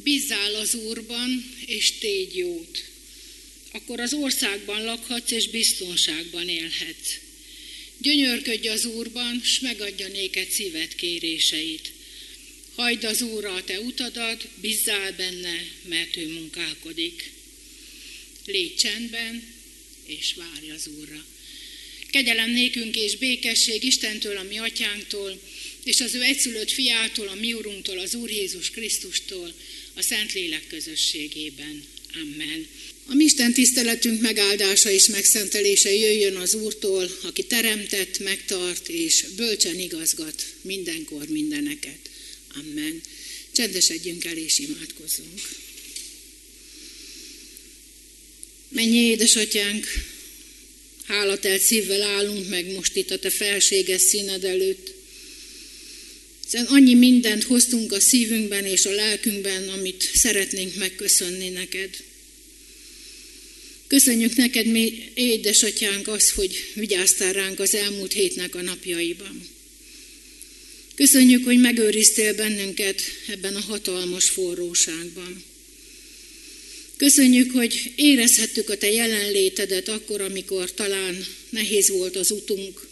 Bízzál az Úrban, és tégy jót. Akkor az országban lakhatsz, és biztonságban élhetsz. Gyönyörködj az Úrban, s megadja néked szíved kéréseit. Hagyd az Úrra a te utadat, bízzál benne, mert ő munkálkodik. Légy csendben, és várj az Úrra. Kegyelem nékünk és békesség Istentől, a mi atyánktól, és az ő egyszülött fiától, a mi Urunktól, az Úr Jézus Krisztustól, a Szentlélek közösségében. Amen. A mi Isten tiszteletünk megáldása és megszentelése jöjjön az Úrtól, aki teremtett, megtart és bölcsen igazgat mindenkor mindeneket. Amen. Csendesedjünk el és imádkozzunk. Mennyi édesatyánk, hálatelt szívvel állunk meg most itt a te felséges színed előtt. Hiszen annyi mindent hoztunk a szívünkben és a lelkünkben, amit szeretnénk megköszönni neked. Köszönjük neked, mi édesatyánk, azt, hogy vigyáztál ránk az elmúlt hétnek a napjaiban. Köszönjük, hogy megőriztél bennünket ebben a hatalmas forróságban. Köszönjük, hogy érezhettük a te jelenlétedet akkor, amikor talán nehéz volt az utunk,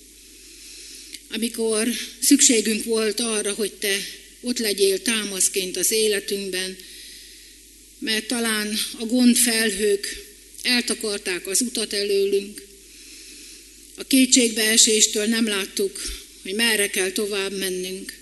amikor szükségünk volt arra, hogy te ott legyél támaszként az életünkben, mert talán a gondfelhők eltakarták az utat előlünk, a kétségbeeséstől nem láttuk, hogy merre kell tovább mennünk.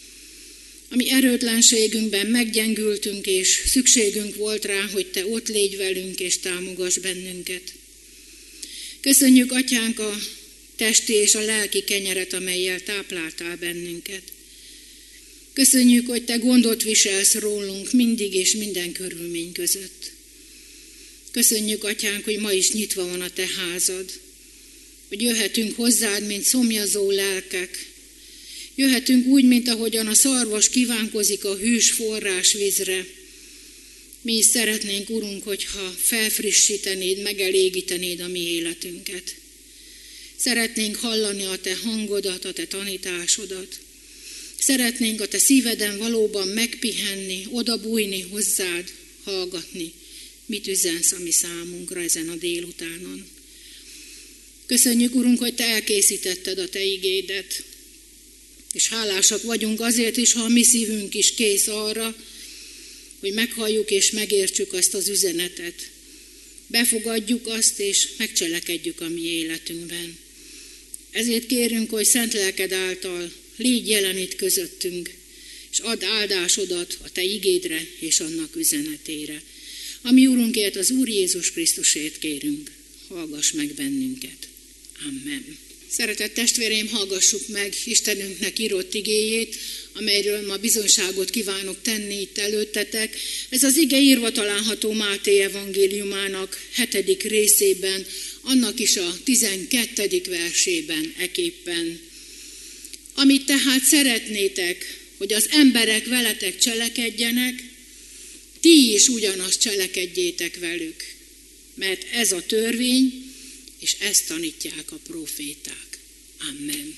A mi erőtlenségünkben meggyengültünk, és szükségünk volt rá, hogy te ott légy velünk, és támogass bennünket. Köszönjük, atyánk, a testi és a lelki kenyeret, amellyel tápláltál bennünket. Köszönjük, hogy te gondot viselsz rólunk mindig és minden körülmény között. Köszönjük, atyánk, hogy ma is nyitva van a te házad, hogy jöhetünk hozzád, mint szomjazó lelkek. Jöhetünk úgy, mint ahogyan a szarvas kívánkozik a hűs forrásvízre. Mi is szeretnénk, Urunk, hogyha felfrissítenéd, megelégítenéd a mi életünket. Szeretnénk hallani a te hangodat, a te tanításodat. Szeretnénk a te szíveden valóban megpihenni, odabújni hozzád, hallgatni. Mit üzensz a mi számunkra ezen a délutánon. Köszönjük, Urunk, hogy te elkészítetted a te igédet, és hálásak vagyunk azért is, ha a mi szívünk is kész arra, hogy meghalljuk és megértsük azt az üzenetet. Befogadjuk azt, és megcselekedjük a mi életünkben. Ezért kérünk, hogy szent lelked által légy jelen itt közöttünk, és add áldásodat a te igédre és annak üzenetére. A mi Urunkért, az Úr Jézus Krisztusért kérünk, hallgass meg bennünket. Amen. Szeretett testvéreim, hallgassuk meg Istenünknek írott igéjét, amelyről ma bizonyságot kívánok tenni itt előttetek. Ez az ige írva található Máté evangéliumának 7. részében, annak is a 12. versében eképpen. Amit tehát szeretnétek, hogy az emberek veletek cselekedjenek, ti is ugyanazt cselekedjétek velük, mert ez a törvény, és ezt tanítják a próféták. Amen.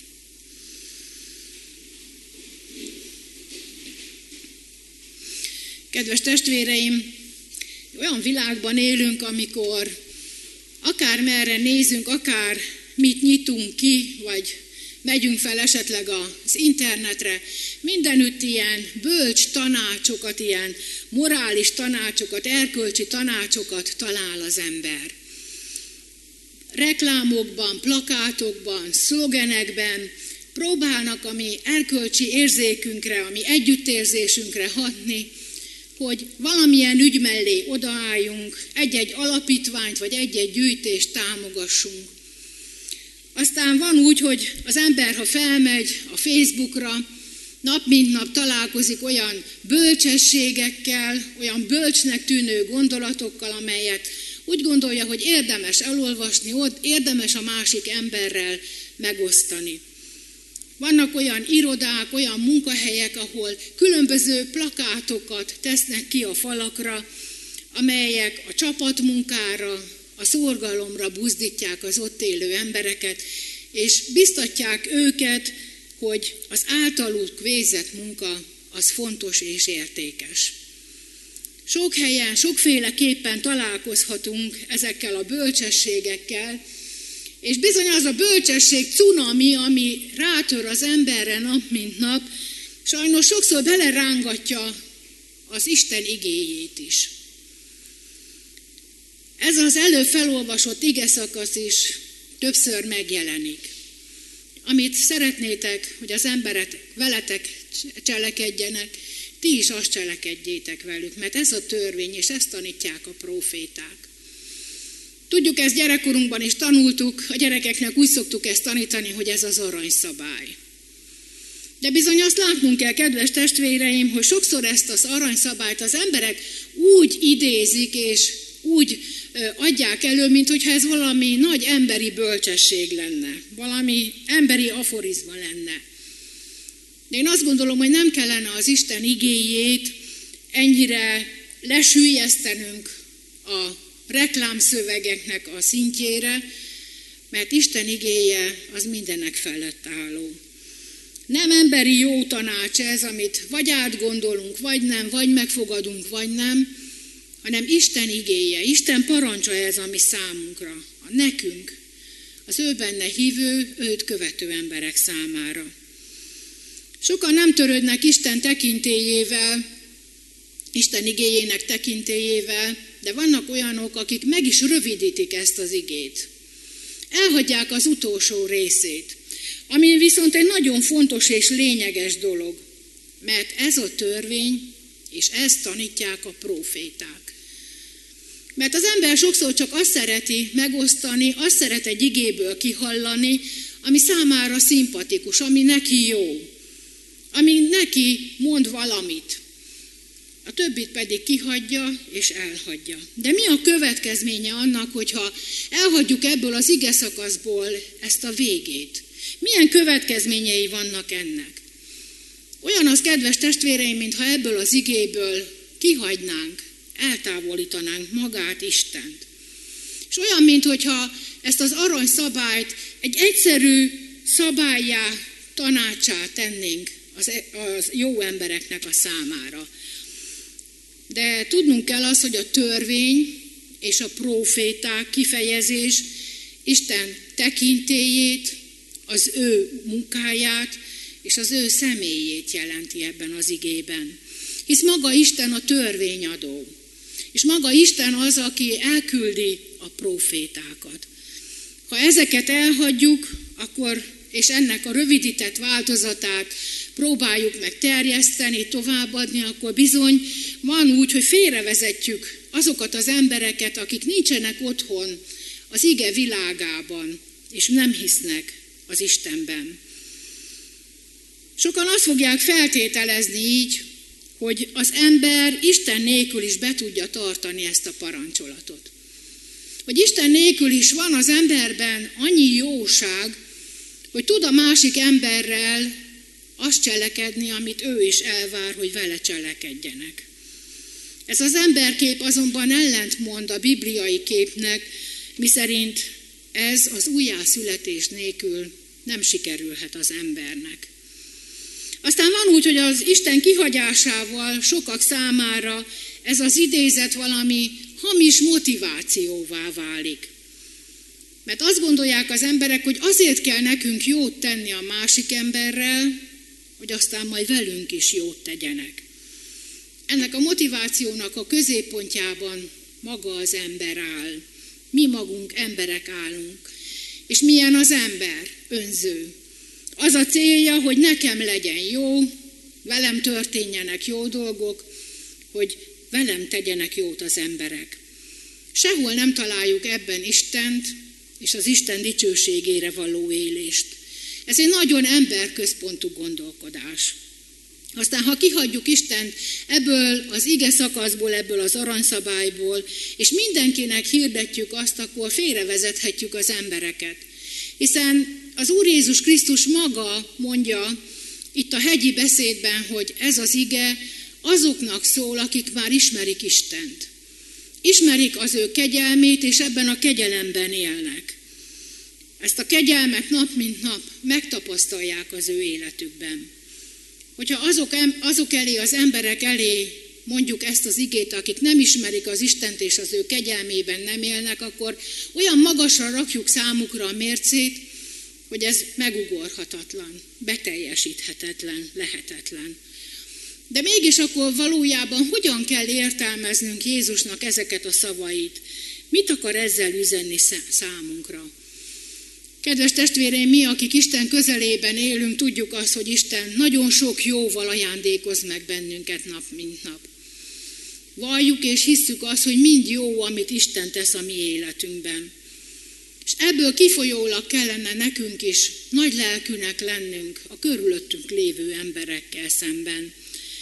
Kedves testvéreim, olyan világban élünk, amikor akár merre nézünk, akár mit nyitunk ki, vagy megyünk fel esetleg az internetre, mindenütt ilyen bölcs tanácsokat, ilyen morális tanácsokat, erkölcsi tanácsokat talál az ember. Reklámokban, plakátokban, szlogenekben próbálnak a mi erkölcsi érzékünkre, a mi együttérzésünkre hatni, hogy valamilyen ügy mellé odaálljunk, egy-egy alapítványt vagy egy-egy gyűjtést támogassunk. Aztán van úgy, hogy az ember, ha felmegy a Facebookra, nap mint nap találkozik olyan bölcsességekkel, olyan bölcsnek tűnő gondolatokkal, amelyet úgy gondolja, hogy érdemes elolvasni, érdemes a másik emberrel megosztani. Vannak olyan irodák, olyan munkahelyek, ahol különböző plakátokat tesznek ki a falakra, amelyek a csapatmunkára, a szorgalomra buzdítják az ott élő embereket, és biztatják őket, hogy az általuk végzett munka az fontos és értékes. Sok helyen, sokféleképpen találkozhatunk ezekkel a bölcsességekkel, és bizony az a bölcsesség cunami, ami rátör az emberre nap mint nap, sajnos sokszor belerángatja az Isten igéjét is. Ez az előbb felolvasott igeszakasz is többször megjelenik. Amit szeretnétek, hogy az emberek veletek cselekedjenek, ti is azt cselekedjétek velük, mert ez a törvény, és ezt tanítják a próféták. Tudjuk, ezt gyerekkorunkban is tanultuk, a gyerekeknek úgy szoktuk ezt tanítani, hogy ez az aranyszabály. De bizony azt látnunk kell, kedves testvéreim, hogy sokszor ezt az aranyszabályt az emberek úgy idézik, és úgy adják elő, mint hogyha ez valami nagy emberi bölcsesség lenne, valami emberi aforizma lenne. De én azt gondolom, hogy nem kellene az Isten igéjét ennyire lesüllyesztenünk a reklámszövegeknek a szintjére, mert Isten igéje az mindenek felett álló. Nem emberi jó tanács ez, amit vagy átgondolunk, vagy nem, vagy megfogadunk, vagy nem, hanem Isten igéje, Isten parancsa ez, ami számunkra, a nekünk, az ő benne hívő, őt követő emberek számára. Sokan nem törődnek Isten tekintélyével, Isten igéjének tekintélyével, de vannak olyanok, akik meg is rövidítik ezt az igét. Elhagyják az utolsó részét, ami viszont egy nagyon fontos és lényeges dolog, mert ez a törvény, és ezt tanítják a próféták. Mert az ember sokszor csak azt szereti megosztani, azt szeret egy igéből kihallani, ami számára szimpatikus, ami neki jó, ami neki mond valamit. A többit pedig kihagyja és elhagyja. De mi a következménye annak, hogyha elhagyjuk ebből az igeszakaszból ezt a végét? Milyen következményei vannak ennek? Olyan az, kedves testvéreim, mintha ebből az igéből kihagynánk, eltávolítanánk magát, Istent. És olyan, mintha ezt az aranyszabályt egy egyszerű szabállyá, tanácsá tennénk az jó embereknek a számára. De tudnunk kell azt, hogy a törvény és a próféták kifejezés Isten tekintélyét, az ő munkáját és az ő személyét jelenti ebben az igében. Hisz maga Isten a törvényadó, és maga Isten az, aki elküldi a prófétákat. Ha ezeket elhagyjuk, akkor, és ennek a rövidített változatát próbáljuk meg terjeszteni, továbbadni, akkor bizony van úgy, hogy félrevezetjük azokat az embereket, akik nincsenek otthon az ige világában, és nem hisznek az Istenben. Sokan azt fogják feltételezni így, hogy az ember Isten nélkül is be tudja tartani ezt a parancsolatot. Hogy Isten nélkül is van az emberben annyi jóság, hogy tud a másik emberrel azt cselekedni, amit ő is elvár, hogy vele cselekedjenek. Ez az emberkép azonban ellentmond a bibliai képnek, miszerint ez az újjászületés nélkül nem sikerülhet az embernek. Aztán van úgy, hogy az Isten kihagyásával sokak számára ez az idézet valami hamis motivációvá válik. Mert azt gondolják az emberek, hogy azért kell nekünk jót tenni a másik emberrel, hogy aztán majd velünk is jót tegyenek. Ennek a motivációnak a középpontjában maga az ember áll. Mi magunk emberek állunk. És milyen az ember? Önző. Az a célja, hogy nekem legyen jó, velem történjenek jó dolgok, hogy velem tegyenek jót az emberek. Sehol nem találjuk ebben Istent és az Isten dicsőségére való élést. Ez egy nagyon emberközpontú gondolkodás. Aztán, ha kihagyjuk Istent ebből az ige szakaszból, ebből az aranyszabályból, és mindenkinek hirdetjük azt, akkor félrevezethetjük az embereket. Hiszen az Úr Jézus Krisztus maga mondja itt a hegyi beszédben, hogy ez az ige azoknak szól, akik már ismerik Istent. Ismerik az ő kegyelmét, és ebben a kegyelemben élnek. Ezt a kegyelmet nap mint nap megtapasztalják az ő életükben. Hogyha azok elé, az emberek elé mondjuk ezt az igét, akik nem ismerik az Istent és az ő kegyelmében nem élnek, akkor olyan magasra rakjuk számukra a mércét, hogy ez megugorhatatlan, beteljesíthetetlen, lehetetlen. De mégis akkor valójában hogyan kell értelmeznünk Jézusnak ezeket a szavait? Mit akar ezzel üzenni számunkra? Kedves testvéreim, mi, akik Isten közelében élünk, tudjuk azt, hogy Isten nagyon sok jóval ajándékoz meg bennünket nap, mint nap. Valljuk és hisszük azt, hogy mind jó, amit Isten tesz a mi életünkben. És ebből kifolyólag kellene nekünk is nagy lelkűnek lennünk a körülöttünk lévő emberekkel szemben.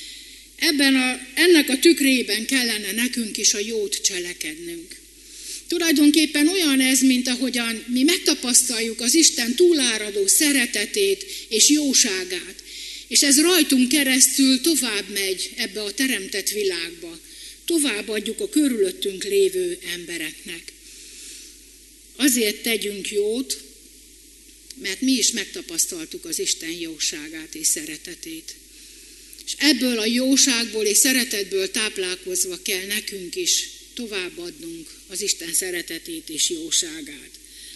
Ennek a tükrében kellene nekünk is a jót cselekednünk. Tulajdonképpen olyan ez, mint ahogyan mi megtapasztaljuk az Isten túláradó szeretetét és jóságát, és ez rajtunk keresztül tovább megy ebbe a teremtett világba, tovább adjuk a körülöttünk lévő embereknek. Azért tegyünk jót, mert mi is megtapasztaltuk az Isten jóságát és szeretetét. És ebből a jóságból és szeretetből táplálkozva kell nekünk is továbbadnunk az Isten szeretetét és jóságát.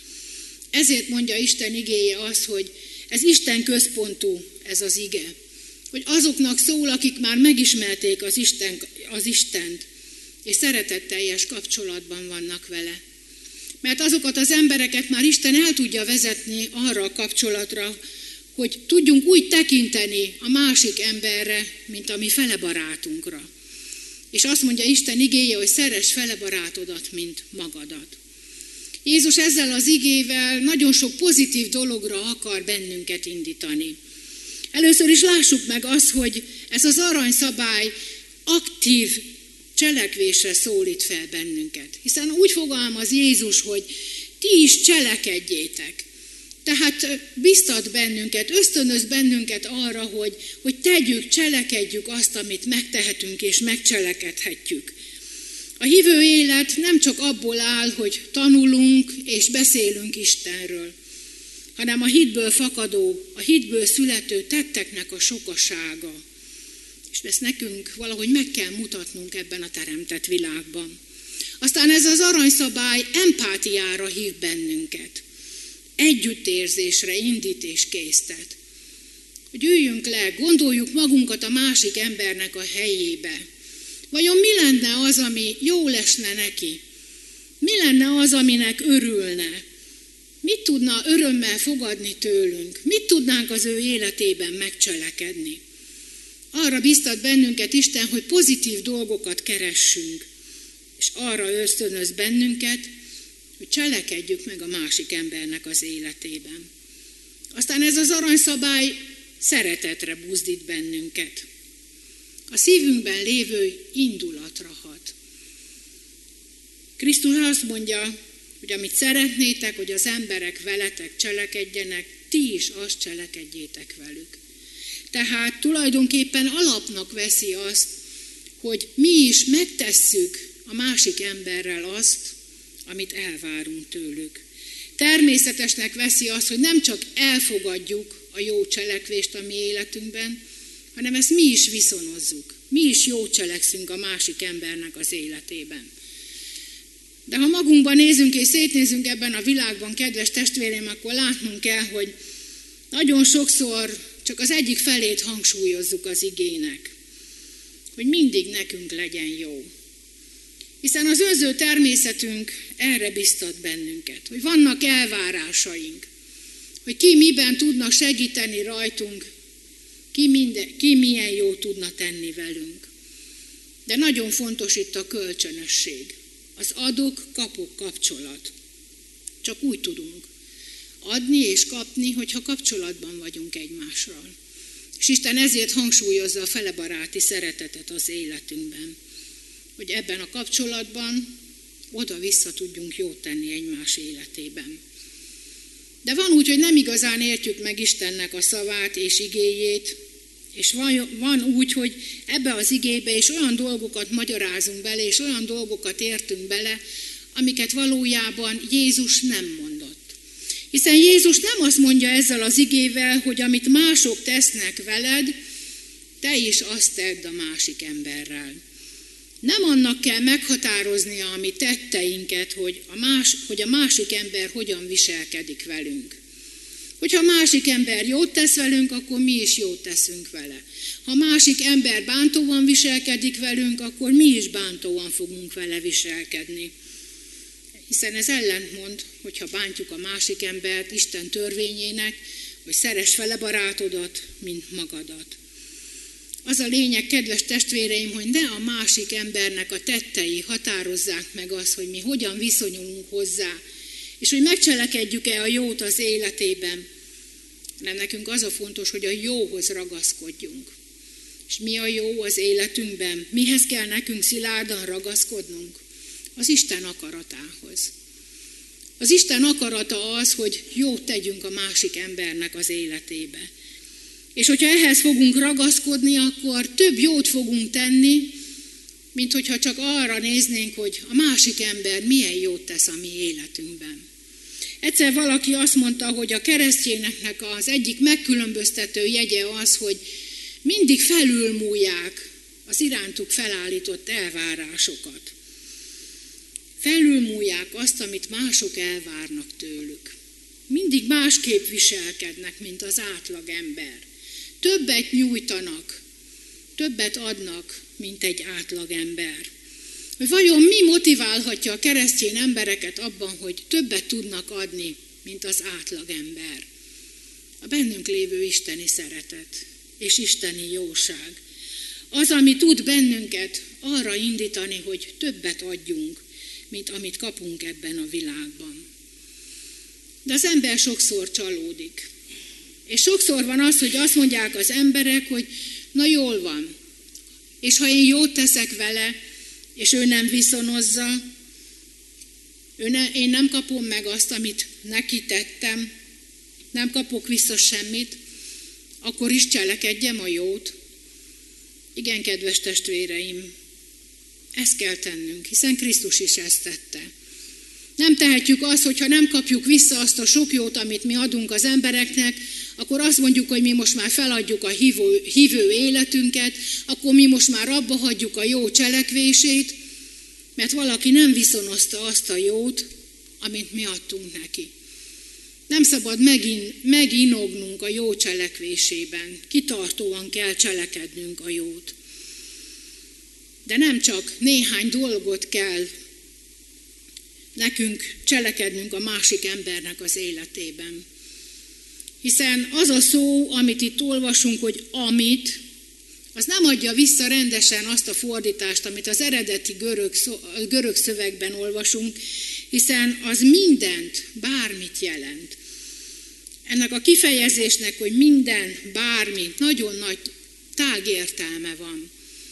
Ezért mondja Isten igéje az, hogy ez Isten központú ez az ige. Hogy azoknak szól, akik már megismerték az Istent, és szeretetteljes kapcsolatban vannak vele. Mert azokat az embereket már Isten el tudja vezetni arra a kapcsolatra, hogy tudjunk úgy tekinteni a másik emberre, mint a mi fele barátunkra. És azt mondja Isten igéje, hogy szeress fele barátodat, mint magadat. Jézus ezzel az igével nagyon sok pozitív dologra akar bennünket indítani. Először is lássuk meg azt, hogy ez az aranyszabály aktív cselekvésre szólít fel bennünket. Hiszen úgy fogalmaz Jézus, hogy ti is cselekedjétek. Tehát biztat bennünket, ösztönöz bennünket arra, hogy tegyük, cselekedjük azt, amit megtehetünk és megcselekedhetjük. A hívő élet nem csak abból áll, hogy tanulunk és beszélünk Istenről, hanem a hitből fakadó, a hitből születő tetteknek a sokasága. És ezt nekünk valahogy meg kell mutatnunk ebben a teremtett világban. Aztán ez az aranyszabály empátiára hív bennünket. Együttérzésre indít és késztet. Hogy üljünk le, gondoljuk magunkat a másik embernek a helyébe. Vajon mi lenne az, ami jól esne neki? Mi lenne az, aminek örülne? Mit tudna örömmel fogadni tőlünk? Mit tudnánk az ő életében megcselekedni? Arra biztat bennünket Isten, hogy pozitív dolgokat keressünk, és arra ösztönöz bennünket, hogy cselekedjük meg a másik embernek az életében. Aztán ez az aranyszabály szeretetre buzdít bennünket. A szívünkben lévő indulatra hat. Krisztus azt mondja, hogy amit szeretnétek, hogy az emberek veletek cselekedjenek, ti is azt cselekedjétek velük. Tehát tulajdonképpen alapnak veszi azt, hogy mi is megtesszük a másik emberrel azt, amit elvárunk tőlük. Természetesnek veszi azt, hogy nem csak elfogadjuk a jó cselekvést a mi életünkben, hanem ezt mi is viszonozzuk. Mi is jót cselekszünk a másik embernek az életében. De ha magunkban nézünk és szétnézünk ebben a világban, kedves testvérem, akkor látnunk kell, hogy nagyon sokszor csak az egyik felét hangsúlyozzuk az igének, hogy mindig nekünk legyen jó. Hiszen az önző természetünk erre biztat bennünket, hogy vannak elvárásaink, hogy ki miben tudna segíteni rajtunk, ki milyen jót tudna tenni velünk. De nagyon fontos itt a kölcsönösség, az adok-kapok kapcsolat. Csak úgy tudunk adni és kapni, hogyha kapcsolatban vagyunk egymással. És Isten ezért hangsúlyozza a felebaráti szeretetet az életünkben, hogy ebben a kapcsolatban oda-vissza tudjunk jót tenni egymás életében. De van úgy, hogy nem igazán értjük meg Istennek a szavát és igéjét, és van úgy, hogy ebbe az igébe is olyan dolgokat magyarázunk bele, és olyan dolgokat értünk bele, amiket valójában Jézus nem mondott. Hiszen Jézus nem azt mondja ezzel az igével, hogy amit mások tesznek veled, te is azt tedd a másik emberrel. Nem annak kell meghatároznia a mi tetteinket, hogy a másik ember hogyan viselkedik velünk. Hogyha a másik ember jót tesz velünk, akkor mi is jót teszünk vele. Ha a másik ember bántóan viselkedik velünk, akkor mi is bántóan fogunk vele viselkedni. Hiszen ez ellentmond, hogyha bántjuk a másik embert Isten törvényének, hogy szeress vele barátodat, mint magadat. Az a lényeg, kedves testvéreim, hogy ne a másik embernek a tettei határozzák meg azt, hogy mi hogyan viszonyulunk hozzá, és hogy megcselekedjük-e a jót az életében. Nem, nekünk az a fontos, hogy a jóhoz ragaszkodjunk. És mi a jó az életünkben? Mihez kell nekünk szilárdan ragaszkodnunk? Az Isten akaratához. Az Isten akarata az, hogy jót tegyünk a másik embernek az életébe. És hogyha ehhez fogunk ragaszkodni, akkor több jót fogunk tenni, mint hogyha csak arra néznénk, hogy a másik ember milyen jót tesz a mi életünkben. Egyszer valaki azt mondta, hogy a keresztényeknek az egyik megkülönböztető jegye az, hogy mindig felülmúlják az irántuk felállított elvárásokat. Felülmúlják azt, amit mások elvárnak tőlük. Mindig másképp viselkednek, mint az átlag ember. Többet nyújtanak, többet adnak, mint egy átlag ember. Hogy vajon mi motiválhatja a keresztény embereket abban, hogy többet tudnak adni, mint az átlag ember? A bennünk lévő isteni szeretet és isteni jóság. Az, ami tud bennünket arra indítani, hogy többet adjunk, mint amit kapunk ebben a világban. De az ember sokszor csalódik. És sokszor van az, hogy azt mondják az emberek, hogy na jól van, és ha én jót teszek vele, és ő nem viszonozza, én nem kapom meg azt, amit neki tettem, nem kapok vissza semmit, akkor is cselekedjem a jót. Igen, kedves testvéreim, ezt kell tennünk, hiszen Krisztus is ezt tette. Nem tehetjük azt, hogyha nem kapjuk vissza azt a sok jót, amit mi adunk az embereknek, akkor azt mondjuk, hogy mi most már feladjuk a hívő életünket, akkor mi most már abba hagyjuk a jó cselekvését, mert valaki nem viszonozta azt a jót, amit mi adtunk neki. Nem szabad meginognunk a jó cselekvésében, kitartóan kell cselekednünk a jót. De nem csak néhány dolgot kell nekünk cselekednünk a másik embernek az életében. Hiszen az a szó, amit itt olvasunk, hogy amit, az nem adja vissza rendesen azt a fordítást, amit az eredeti görög szövegben olvasunk, hiszen az mindent, bármit jelent. Ennek a kifejezésnek, hogy minden, bármi, nagyon nagy tágértelme van.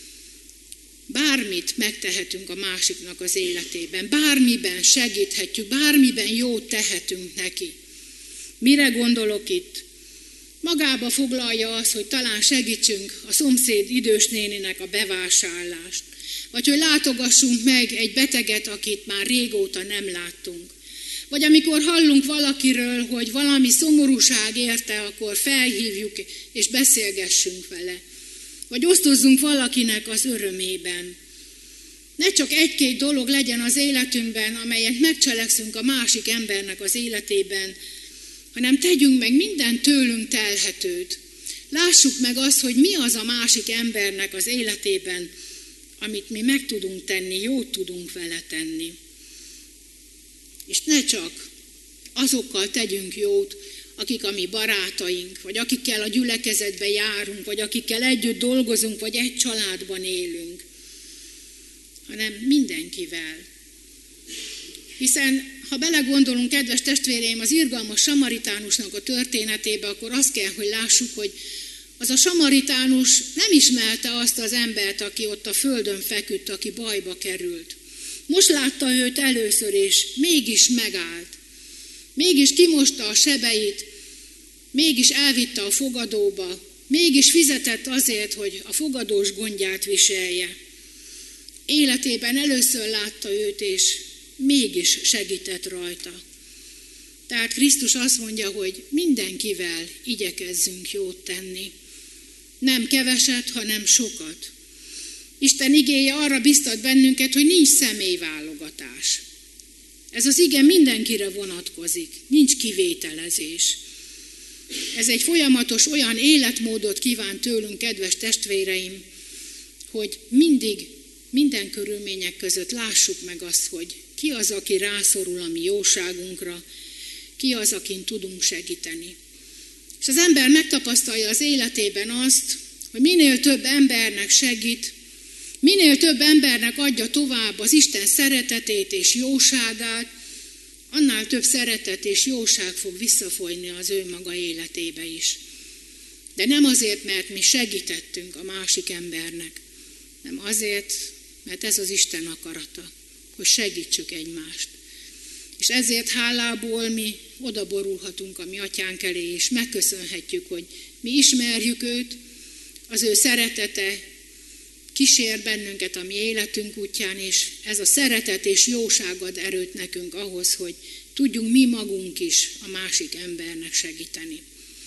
Bármit megtehetünk a másiknak az életében, bármiben segíthetjük, bármiben jót tehetünk neki. Mire gondolok itt? Magába foglalja az, hogy talán segítsünk a szomszéd idős néninek a bevásárlást, vagy hogy látogassunk meg egy beteget, akit már régóta nem láttunk. Vagy amikor hallunk valakiről, hogy valami szomorúság érte, akkor felhívjuk és beszélgessünk vele. Vagy osztozzunk valakinek az örömében. Ne csak egy-két dolog legyen az életünkben, amelyet megcselekszünk a másik embernek az életében, hanem tegyünk meg minden tőlünk telhetőt. Lássuk meg azt, hogy mi az a másik embernek az életében, amit mi meg tudunk tenni, jót tudunk vele tenni. És ne csak azokkal tegyünk jót, akik a mi barátaink, vagy akikkel a gyülekezetbe járunk, vagy akikkel együtt dolgozunk, vagy egy családban élünk, hanem mindenkivel. Hiszen, ha belegondolunk, kedves testvéreim, az irgalmas samaritánusnak a történetébe, akkor azt kell, hogy lássuk, hogy az a samaritánus nem ismerte azt az embert, aki ott a földön feküdt, aki bajba került. Most látta őt először, és mégis megállt. Mégis kimosta a sebeit, mégis elvitte a fogadóba, mégis fizetett azért, hogy a fogadós gondját viselje. Életében először látta őt, és mégis segített rajta. Tehát Krisztus azt mondja, hogy mindenkivel igyekezzünk jót tenni. Nem keveset, hanem sokat. Isten igéje arra biztat bennünket, hogy nincs személyválogatás. Ez az ige mindenkire vonatkozik, nincs kivételezés. Ez egy folyamatos olyan életmódot kíván tőlünk, kedves testvéreim, hogy mindig, minden körülmények között lássuk meg azt, hogy ki az, aki rászorul a mi jóságunkra, ki az, akin tudunk segíteni. És az ember megtapasztalja az életében azt, hogy minél több embernek segít, minél több embernek adja tovább az Isten szeretetét és jóságát, annál több szeretet és jóság fog visszafolyni az ő maga életébe is. De nem azért, mert mi segítettünk a másik embernek, nem azért, mert ez az Isten akarata, hogy segítsük egymást. És ezért hálából mi odaborulhatunk a mi atyánk elé, és megköszönhetjük, hogy mi ismerjük őt, az ő szeretete kísér bennünket a mi életünk útján, és ez a szeretet és jóság ad erőt nekünk ahhoz, hogy tudjunk mi magunk is a másik embernek segíteni.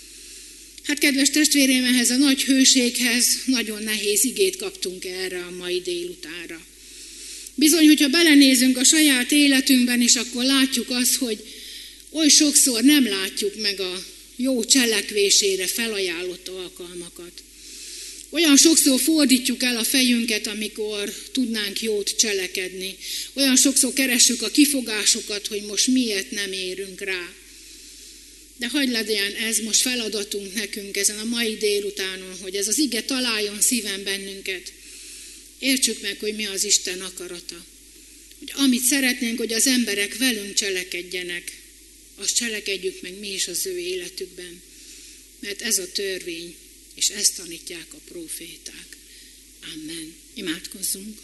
Hát kedves testvéreim, ehhez a nagy hőséghez nagyon nehéz igét kaptunk erre a mai délutánra. Bizony, hogyha belenézünk a saját életünkben is, akkor látjuk azt, hogy oly sokszor nem látjuk meg a jó cselekvésére felajánlott alkalmakat. Olyan sokszor fordítjuk el a fejünket, amikor tudnánk jót cselekedni. Olyan sokszor keressük a kifogásokat, hogy most miért nem érünk rá. De hagyd legyen ez most feladatunk nekünk ezen a mai délutánon, hogy ez az ige találjon szíven bennünket. Értsük meg, hogy mi az Isten akarata. Hogy amit szeretnénk, hogy az emberek velünk cselekedjenek, azt cselekedjük meg mi is az ő életükben. Mert ez a törvény, és ezt tanítják a próféták. Amen. Imádkozzunk.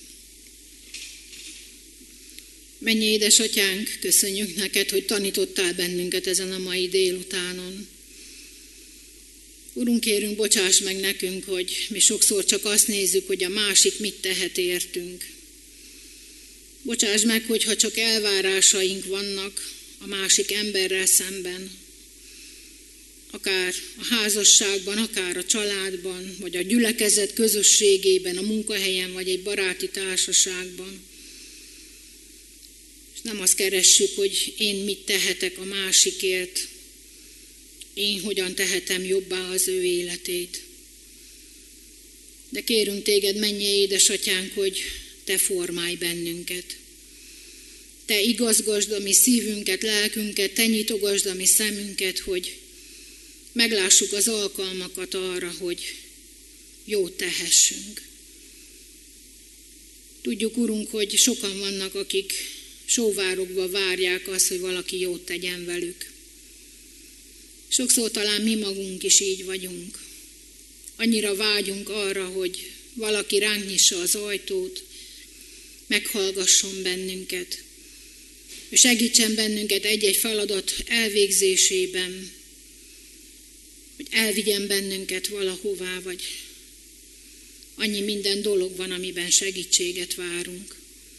Mennyi édesatyánk, köszönjük neked, hogy tanítottál bennünket ezen a mai délutánon. Urunk, kérünk, bocsáss meg nekünk, hogy mi sokszor csak azt nézzük, hogy a másik mit tehet értünk. Bocsáss meg, hogyha csak elvárásaink vannak a másik emberrel szemben, akár a házasságban, akár a családban, vagy a gyülekezet közösségében, a munkahelyen, vagy egy baráti társaságban. És nem azt keressük, hogy én mit tehetek a másikért, én hogyan tehetem jobbá az ő életét. De kérünk téged, mennyei édesatyánk, hogy te formálj bennünket. Te igazgasd a mi szívünket, lelkünket, te nyitogasd a mi szemünket, hogy meglássuk az alkalmakat arra, hogy jót tehessünk. Tudjuk, Urunk, hogy sokan vannak, akik sóvárogva várják azt, hogy valaki jót tegyen velük. Sokszor talán mi magunk is így vagyunk. Annyira vágyunk arra, hogy valaki ránk nyissa az ajtót, meghallgasson bennünket, és segítsen bennünket egy-egy feladat elvégzésében, hogy elvigyen bennünket valahová, vagy annyi minden dolog van, amiben segítséget várunk.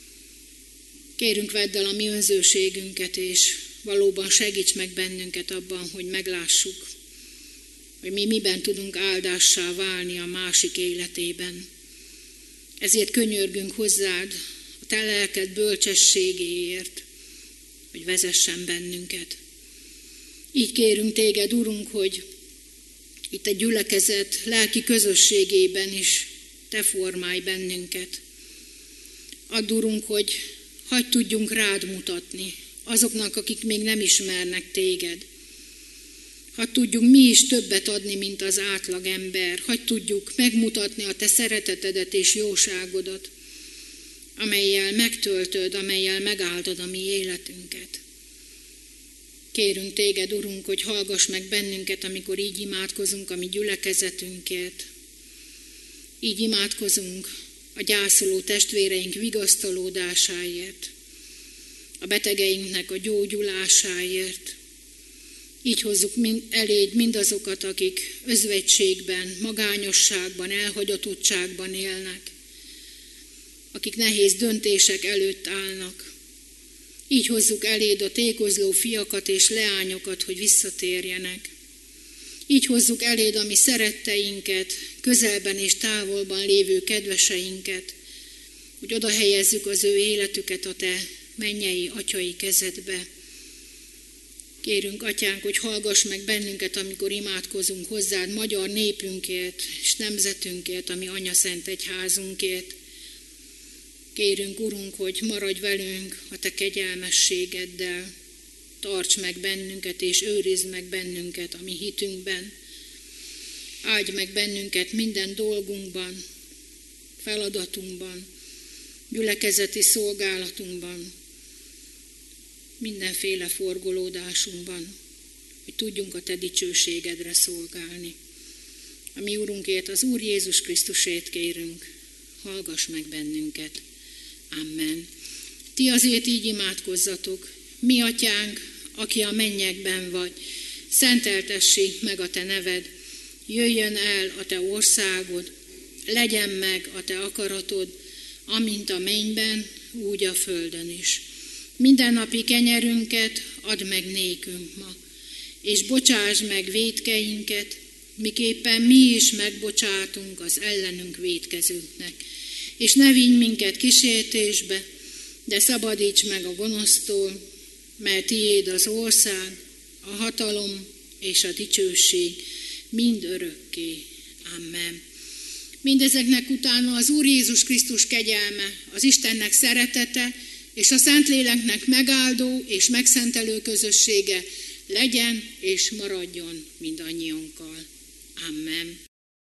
Kérünk, vedd el a mi önzőségünket, és valóban segíts meg bennünket abban, hogy meglássuk, hogy mi miben tudunk áldássá válni a másik életében. Ezért könyörgünk hozzád a te lelked bölcsességéért, hogy vezessen bennünket. Így kérünk téged, Urunk, hogy itt a gyülekezet lelki közösségében is te formálj bennünket. Add, Urunk, hogy hadd tudjunk rád mutatni azoknak, akik még nem ismernek téged. Hadd tudjunk mi is többet adni, mint az átlag ember. Hadd tudjuk megmutatni a te szeretetedet és jóságodat, amellyel megtöltöd, amellyel megáldod a mi életünket. Kérünk téged, Urunk, hogy hallgass meg bennünket, amikor így imádkozunk a mi gyülekezetünkért. Így imádkozunk a gyászoló testvéreink vigasztalódásáért, a betegeinknek a gyógyulásáért. Így hozzuk eléd mindazokat, akik özvegységben, magányosságban, elhagyatottságban élnek, akik nehéz döntések előtt állnak. Így hozzuk eléd a tékozló fiakat és leányokat, hogy visszatérjenek. Így hozzuk eléd a mi szeretteinket, közelben és távolban lévő kedveseinket, hogy oda helyezzük az ő életüket a te mennyei atyai kezedbe. Kérünk, atyánk, hogy hallgass meg bennünket, amikor imádkozunk hozzád magyar népünkért és nemzetünkért, ami Anyaszent Egyházunkért. Kérünk, Urunk, hogy maradj velünk a te kegyelmességeddel, tarts meg bennünket és őrizd meg bennünket a mi hitünkben. Áldj meg bennünket minden dolgunkban, feladatunkban, gyülekezeti szolgálatunkban, mindenféle forgolódásunkban, hogy tudjunk a te dicsőségedre szolgálni. A mi Urunkért, az Úr Jézus Krisztusért kérünk, hallgass meg bennünket. Amen. Ti azért így imádkozzatok: mi atyánk, aki a mennyekben vagy, szenteltessék meg a te neved, jöjjön el a te országod, legyen meg a te akaratod, amint a mennyben, úgy a földön is. Mindennapi kenyerünket add meg nékünk ma, és bocsásd meg vétkeinket, miképpen mi is megbocsátunk az ellenünk vétkezőknek. És ne vigy minket kísértésbe, de szabadíts meg a gonosztól, mert tiéd az ország, a hatalom és a dicsőség mind örökké. Amen. Mindezeknek utána az Úr Jézus Krisztus kegyelme, az Istennek szeretete és a Szentléleknek megáldó és megszentelő közössége legyen és maradjon mindannyiunkkal. Amen.